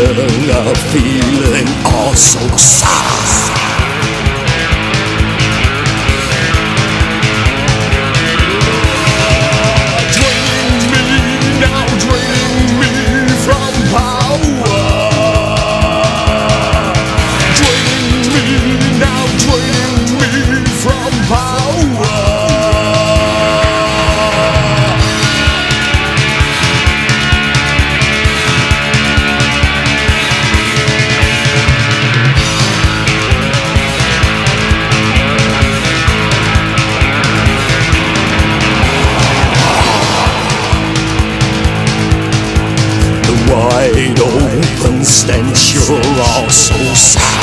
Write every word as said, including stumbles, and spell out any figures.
a feeling all so sad. Draining me now, draining me from power. Draining me now, draining me from power. Wide open stench, you're all so sad.